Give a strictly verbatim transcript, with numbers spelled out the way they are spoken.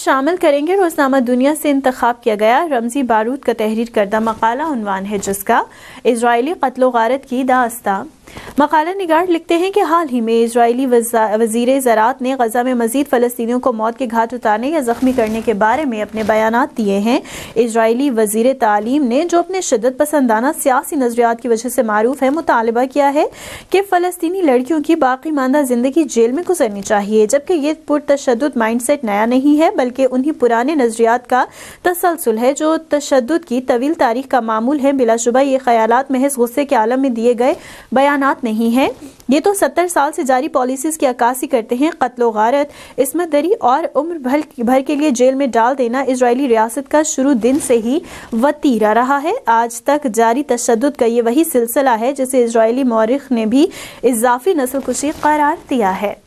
شامل کریں گے۔ روزنامہ دنیا سے انتخاب کیا گیا رمزی بارود کا تحریر کردہ مقالہ عنوان ہے جس کا اسرائیلی قتل و غارت کی داستاں۔ مقالہ نگار لکھتے ہیں کہ حال ہی میں اسرائیلی وزیر زراعت نے غزہ میں مزید فلسطینیوں کو موت کے گھاٹ اتارنے یا زخمی کرنے کے بارے میں اپنے بیانات دیے ہیں۔ اسرائیلی وزیر تعلیم نے، جو اپنے شدت پسندانہ سیاسی نظریات کی وجہ سے معروف ہے، مطالبہ کیا ہے کہ فلسطینی لڑکیوں کی باقی ماندہ زندگی جیل میں گزرنی چاہیے، جبکہ یہ پرتشدد مائنڈ سیٹ نیا نہیں ہے بلکہ انہی پرانے نظریات کا تسلسل ہے جو تشدد کی طویل تاریخ کا معمول ہے۔ بلا شبہ یہ خیالات محض غصے کے عالم میں دیے گئے بیانات نہیں ہیں، یہ تو ستر سال سے جاری پالیسیز کی عکاسی کرتے ہیں۔ قتل و غارت، عصمت دری اور عمر بھر کے لیے جیل میں ڈال دینا اسرائیلی ریاست کا شروع دن سے ہی وتیرہ رہا ہے۔ آج تک جاری تشدد کا یہ وہی سلسلہ ہے جسے اسرائیلی مورخ نے بھی اضافی نسل کشی قرار دیا ہے۔